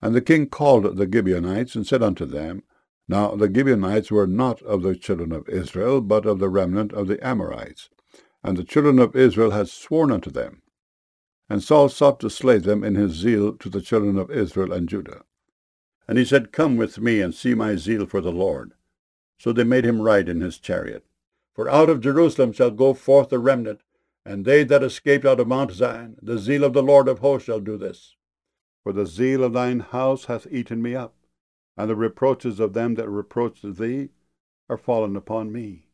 And the king called the Gibeonites, and said unto them, Now the Gibeonites were not of the children of Israel, but of the remnant of the Amorites. And the children of Israel had sworn unto them. And Saul sought to slay them in his zeal to the children of Israel and Judah. And he said, Come with me, and see my zeal for the Lord. So they made him ride in his chariot. For out of Jerusalem shall go forth the remnant, and they that escaped out of Mount Zion. The zeal of the Lord of hosts shall do this. For the zeal of thine house hath eaten me up, and the reproaches of them that reproached thee are fallen upon me.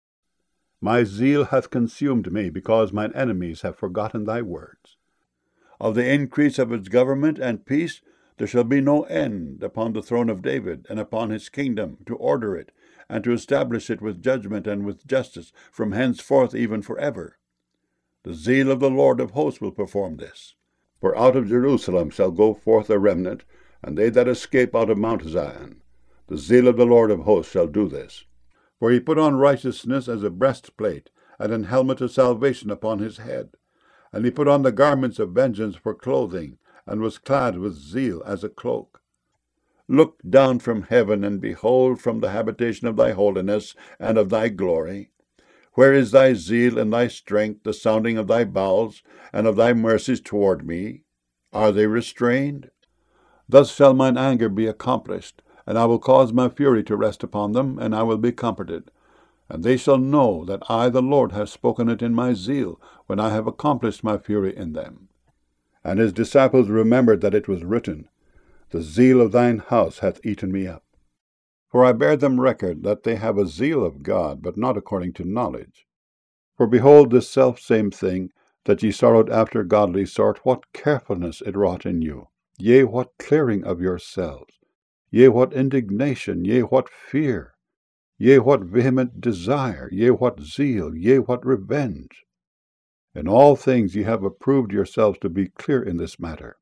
My zeal hath consumed me, because mine enemies have forgotten thy words. Of the increase of its government and peace there shall be no end upon the throne of David, and upon his kingdom, to order it, and to establish it with judgment and with justice, from henceforth even forever. The zeal of the Lord of hosts will perform this. For out of Jerusalem shall go forth a remnant, and they that escape out of Mount Zion. The zeal of the Lord of hosts shall do this. For he put on righteousness as a breastplate, and an helmet of salvation upon his head. And he put on the garments of vengeance for clothing, and was clad with zeal as a cloak. Look down from heaven, and behold from the habitation of thy holiness and of thy glory. Where is thy zeal and thy strength, the sounding of thy bowels, and of thy mercies toward me? Are they restrained? Thus shall mine anger be accomplished, and I will cause my fury to rest upon them, and I will be comforted. And they shall know that I, the Lord, have spoken it in my zeal, when I have accomplished my fury in them. And his disciples remembered that it was written, The zeal of thine house hath eaten me up. For I bear them record that they have a zeal of God, but not according to knowledge. For behold, this selfsame thing, that ye sorrowed after godly sort, what carefulness it wrought in you! Yea, what clearing of yourselves! Yea, what indignation! Yea, what fear! Yea, what vehement desire! Yea, what zeal! Yea, what revenge! In all things ye have approved yourselves to be clear in this matter.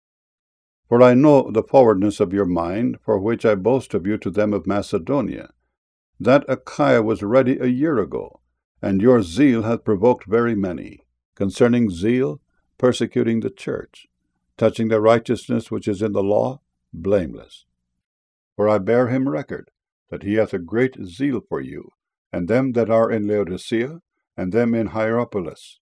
For I know the forwardness of your mind, for which I boast of you to them of Macedonia, that Achaia was ready a year ago, and your zeal hath provoked very many. Concerning zeal, persecuting the church; touching the righteousness which is in the law, blameless. For I bear him record, that he hath a great zeal for you, and them that are in Laodicea, and them in Hierapolis.